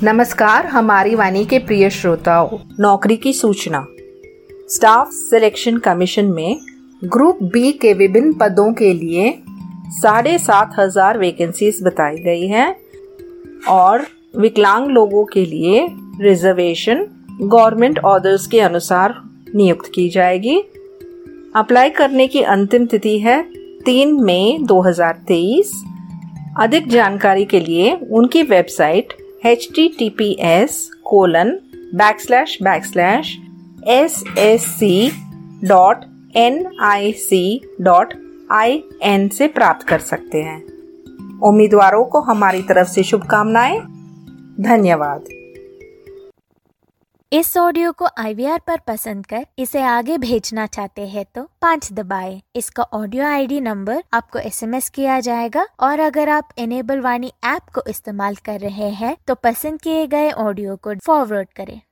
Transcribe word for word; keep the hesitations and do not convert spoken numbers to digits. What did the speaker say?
नमस्कार हमारी वाणी के प्रिय श्रोताओं, नौकरी की सूचना। स्टाफ सिलेक्शन कमीशन में ग्रुप बी के विभिन्न पदों के लिए साढ़े सात हजार वैकेंसीज बताई गई हैं और विकलांग लोगों के लिए रिजर्वेशन गवर्नमेंट ऑर्डर्स के अनुसार नियुक्त की जाएगी। अप्लाई करने की अंतिम तिथि है तीन मई दो हज़ार तेईस। अधिक जानकारी के लिए उनकी website H T T P S colon back slash back slash S S C dot N I C dot I N से प्राप्त कर सकते हैं। उम्मीदवारों को हमारी तरफ से शुभकामनाएं। धन्यवाद। इस ऑडियो को आई वी आर पर पसंद कर इसे आगे भेजना चाहते हैं तो पाँच दबाएं। इसका ऑडियो आई डी नंबर आपको एस एम एस किया जाएगा और अगर आप इनेबल वाणी ऐप को इस्तेमाल कर रहे हैं तो पसंद किए गए ऑडियो को फॉरवर्ड करें।